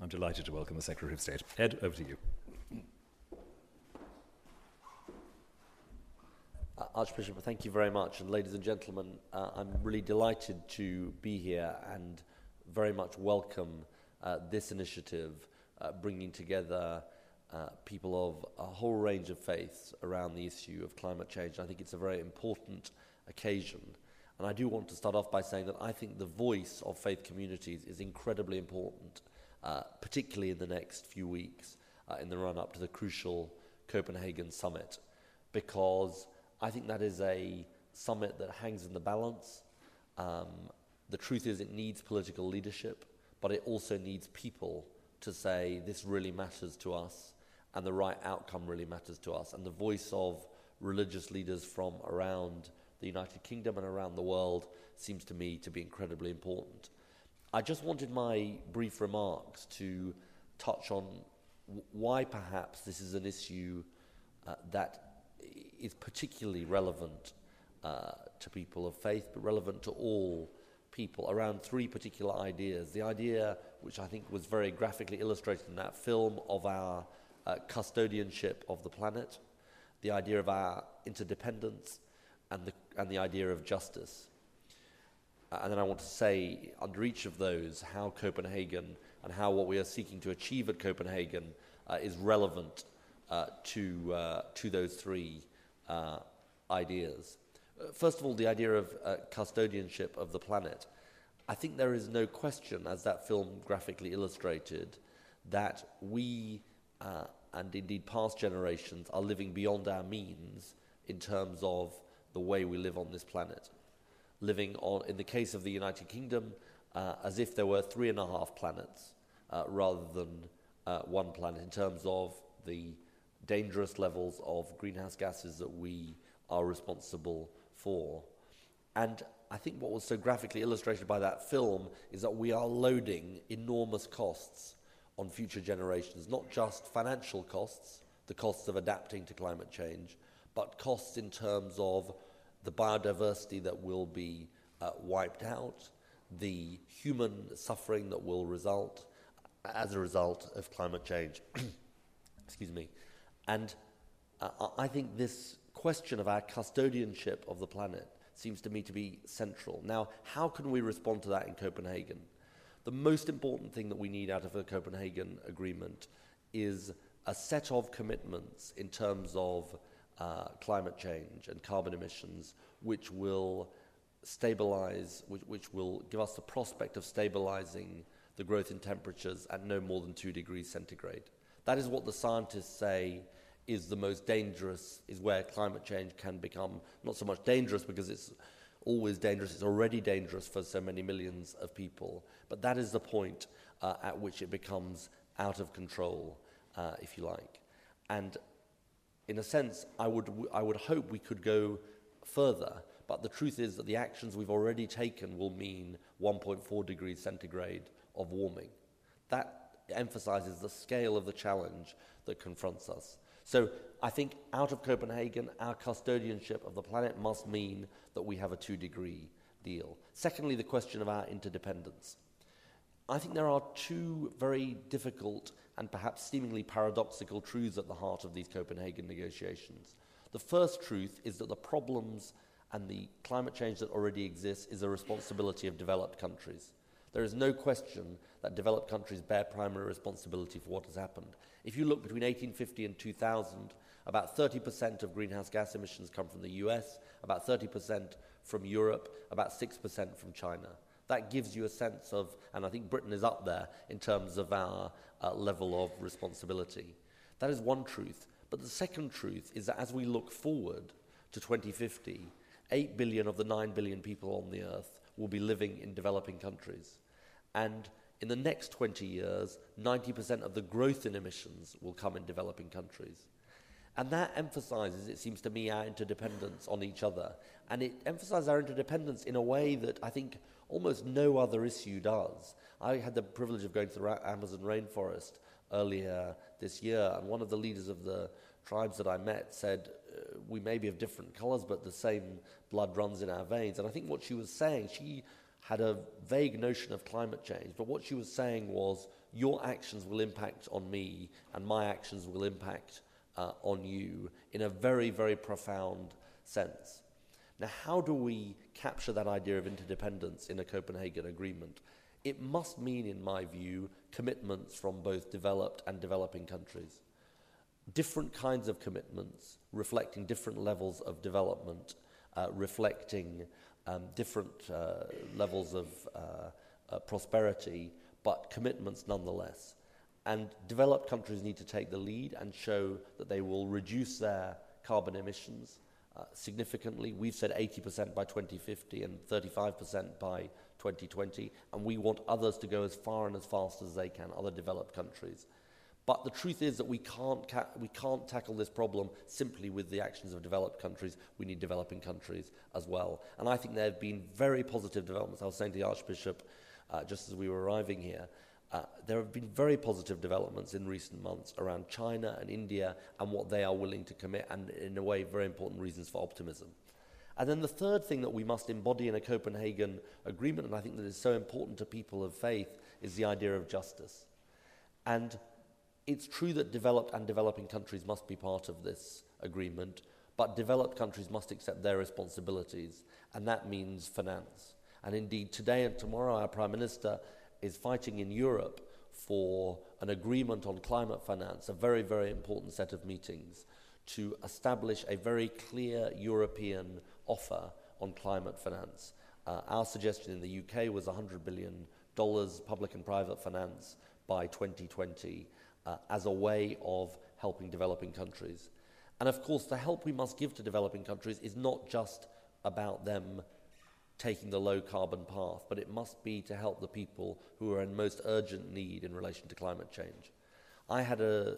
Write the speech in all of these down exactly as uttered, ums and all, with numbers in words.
I'm delighted to welcome the Secretary of State. Ed, over to you. Uh, Archbishop, thank you very much. And ladies and gentlemen, uh, I'm really delighted to be here and very much welcome uh, this initiative, uh, bringing together uh, people of a whole range of faiths around the issue of climate change. I think it's a very important occasion. And I do want to start off by saying that I think the voice of faith communities is incredibly important, uh, particularly in the next few weeks, uh, in the run-up to the crucial Copenhagen summit, because I think that is a summit that hangs in the balance. Um, the truth is it needs political leadership, but it also needs people to say this really matters to us and the right outcome really matters to us. And the voice of religious leaders from around the United Kingdom and around the world seems to me to be incredibly important. I just wanted my brief remarks to touch on w- why perhaps this is an issue uh, that is particularly relevant uh, to people of faith, but relevant to all people, around three particular ideas. The idea, which I think was very graphically illustrated in that film, of our uh, custodianship of the planet, the idea of our interdependence, and the, and the idea of justice. Uh, and then I want to say, under each of those, how Copenhagen and how what we are seeking to achieve at Copenhagen uh, is relevant uh, to, uh, to those three Uh, ideas. Uh, first of all, the idea of uh, custodianship of the planet. I think there is no question, as that film graphically illustrated, that we, uh, and indeed past generations, are living beyond our means in terms of the way we live on this planet. Living on, in the case of the United Kingdom, uh, as if there were three and a half planets uh, rather than uh, one planet, in terms of the dangerous levels of greenhouse gases that we are responsible for. And I think what was so graphically illustrated by that film is that we are loading enormous costs on future generations, not just financial costs, the costs of adapting to climate change, but costs in terms of the biodiversity that will be uh, wiped out, the human suffering that will result as a result of climate change. Excuse me. And uh, I think this question of our custodianship of the planet seems to me to be central. Now, how can we respond to that in Copenhagen? The most important thing that we need out of the Copenhagen Agreement is a set of commitments in terms of uh, climate change and carbon emissions, which will stabilize, which, which will give us the prospect of stabilizing the growth in temperatures at no more than two degrees centigrade. That is what the scientists say is the most dangerous, is where climate change can become not so much dangerous because it's always dangerous, it's already dangerous for so many millions of people, but that is the point uh, at which it becomes out of control, uh, if you like. And in a sense, I would, I would hope we could go further, but the truth is that the actions we've already taken will mean one point four degrees centigrade of warming. That emphasizes the scale of the challenge that confronts us. So I think out of Copenhagen, our custodianship of the planet must mean that we have a two-degree deal. Secondly, the question of our interdependence. I think there are two very difficult and perhaps seemingly paradoxical truths at the heart of these Copenhagen negotiations. The first truth is that the problems and the climate change that already exists is a responsibility of developed countries. There is no question that developed countries bear primary responsibility for what has happened. If you look between eighteen fifty and two thousand, about thirty percent of greenhouse gas emissions come from the U S, about thirty percent from Europe, about six percent from China. That gives you a sense of, and I think Britain is up there in terms of our uh, level of responsibility. That is one truth. But the second truth is that as we look forward to twenty fifty, eight billion of the nine billion people on the earth will be living in developing countries. And in the next twenty years, ninety percent of the growth in emissions will come in developing countries. And that emphasizes, it seems to me, our interdependence on each other. And it emphasizes our interdependence in a way that I think almost no other issue does. I had the privilege of going to the Ra- Amazon rainforest earlier this year, and one of the leaders of the tribes that I met said, uh, we may be of different colors, but the same blood runs in our veins. And I think what she was saying, she had a vague notion of climate change, but what she was saying was, your actions will impact on me, and my actions will impact uh, on you in a very, very profound sense. Now, how do we capture that idea of interdependence in a Copenhagen Agreement? It must mean, in my view, commitments from both developed and developing countries. Different kinds of commitments reflecting different levels of development, uh, reflecting um, different uh, levels of uh, uh, prosperity, but commitments nonetheless. And developed countries need to take the lead and show that they will reduce their carbon emissions uh, significantly. We've said eighty percent by twenty fifty and thirty-five percent by twenty twenty, and we want others to go as far and as fast as they can, other developed countries. But the truth is that we can't, ca- we can't tackle this problem simply with the actions of developed countries. We need developing countries as well. And I think there have been very positive developments. I was saying to the Archbishop, uh, just as we were arriving here, uh, there have been very positive developments in recent months around China and India and what they are willing to commit, and in a way, very important reasons for optimism. And then the third thing that we must embody in a Copenhagen Agreement, and I think that is so important to people of faith, is the idea of justice. And it's true that developed and developing countries must be part of this agreement, but developed countries must accept their responsibilities, and that means finance. And indeed, today and tomorrow, our Prime Minister is fighting in Europe for an agreement on climate finance, a very, very important set of meetings, to establish a very clear European offer on climate finance. Uh, our suggestion in the U K was one hundred billion dollars public and private finance by twenty twenty uh, as a way of helping developing countries. And of course, the help we must give to developing countries is not just about them taking the low-carbon path, but it must be to help the people who are in most urgent need in relation to climate change. I had a,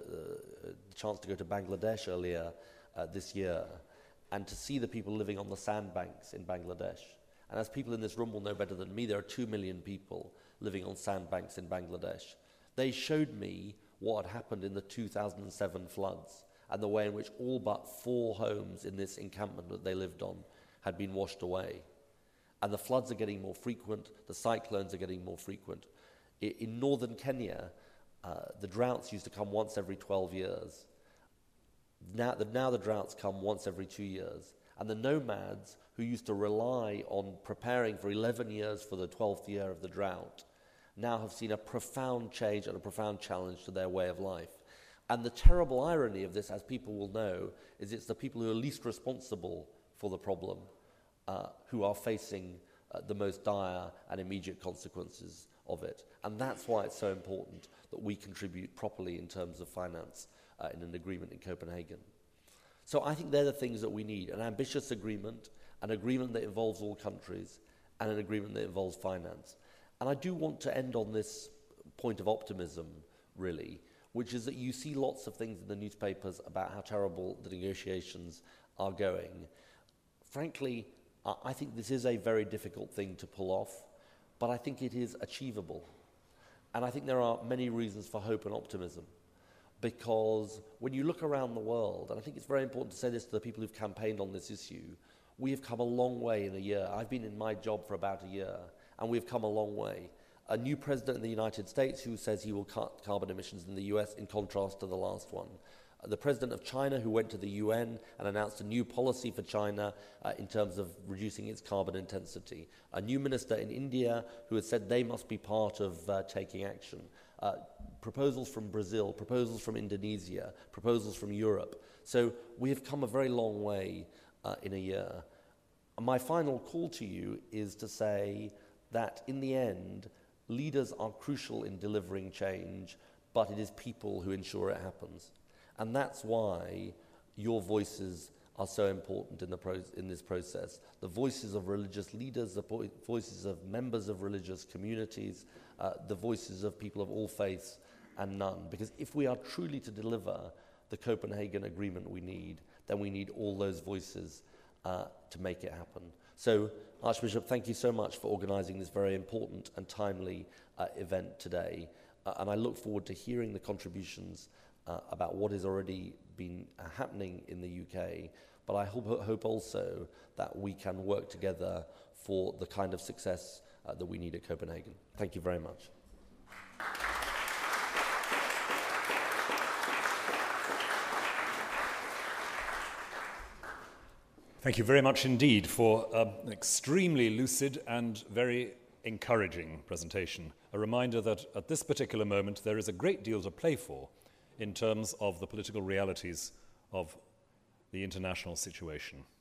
a chance to go to Bangladesh earlier uh, this year and to see the people living on the sandbanks in Bangladesh. And as people in this room will know better than me, there are two million people living on sandbanks in Bangladesh. They showed me what had happened in the two thousand seven floods and the way in which all but four homes in this encampment that they lived on had been washed away. And the floods are getting more frequent, the cyclones are getting more frequent. I, in northern Kenya, uh, the droughts used to come once every twelve years. Now the, now the droughts come once every two years. And the nomads who used to rely on preparing for eleven years for the twelfth year of the drought now have seen a profound change and a profound challenge to their way of life. And the terrible irony of this, as people will know, is it's the people who are least responsible for the problem uh, who are facing uh, the most dire and immediate consequences of it. And that's why it's so important that we contribute properly in terms of finance uh, in an agreement in Copenhagen. So I think they're the things that we need: an ambitious agreement, an agreement that involves all countries, and an agreement that involves finance. And I do want to end on this point of optimism, really, which is that you see lots of things in the newspapers about how terrible the negotiations are going. Frankly, I think this is a very difficult thing to pull off, but I think it is achievable. And I think there are many reasons for hope and optimism, because when you look around the world, and I think it's very important to say this to the people who've campaigned on this issue, we have come a long way in a year. I've been in my job for about a year, and we've come a long way. A new president in the United States who says he will cut carbon emissions in the U S in contrast to the last one. Uh, the president of China who went to the U N and announced a new policy for China uh, in terms of reducing its carbon intensity. A new minister in India who has said they must be part of uh, taking action. Uh, proposals from Brazil, proposals from Indonesia, proposals from Europe. So we have come a very long way uh, in a year. My final call to you is to say that in the end, leaders are crucial in delivering change, but it is people who ensure it happens. And that's why your voices are so important in, the pro- in this process. The voices of religious leaders, the po- voices of members of religious communities, uh, the voices of people of all faiths and none. Because if we are truly to deliver the Copenhagen Agreement we need, then we need all those voices uh, to make it happen. So, Archbishop, thank you so much for organising this very important and timely uh, event today. Uh, and I look forward to hearing the contributions uh, about what has already been uh, happening in the U K. But I hope, hope also that we can work together for the kind of success uh, that we need at Copenhagen. Thank you very much. Thank you very much indeed for uh, an extremely lucid and very encouraging presentation. A reminder that at this particular moment there is a great deal to play for in terms of the political realities of the international situation.